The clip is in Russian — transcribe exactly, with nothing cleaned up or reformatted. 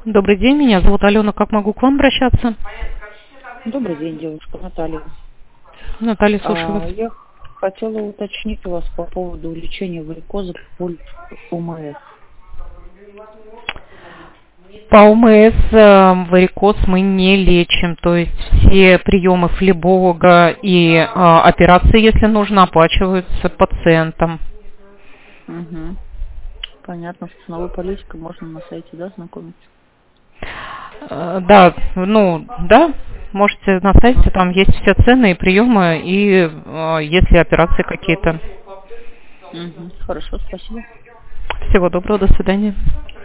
Добрый день, меня зовут Алена. Как могу к вам обращаться? Добрый день, девушка Наталья. Наталья, слушаю А, вас. я хотела уточнить у вас по поводу лечения варикоза по ОМС. По ОМС э, варикоз мы не лечим, то есть все приемы флеболога и э, операции, если нужно, оплачиваются пациентам. Угу. Понятно, с ценовой политикой можно на сайте, да, знакомиться? Э, да, ну, да, можете на сайте, там есть все цены и приемы, и э, если операции какие-то. Угу. Хорошо, спасибо. Всего доброго, до свидания.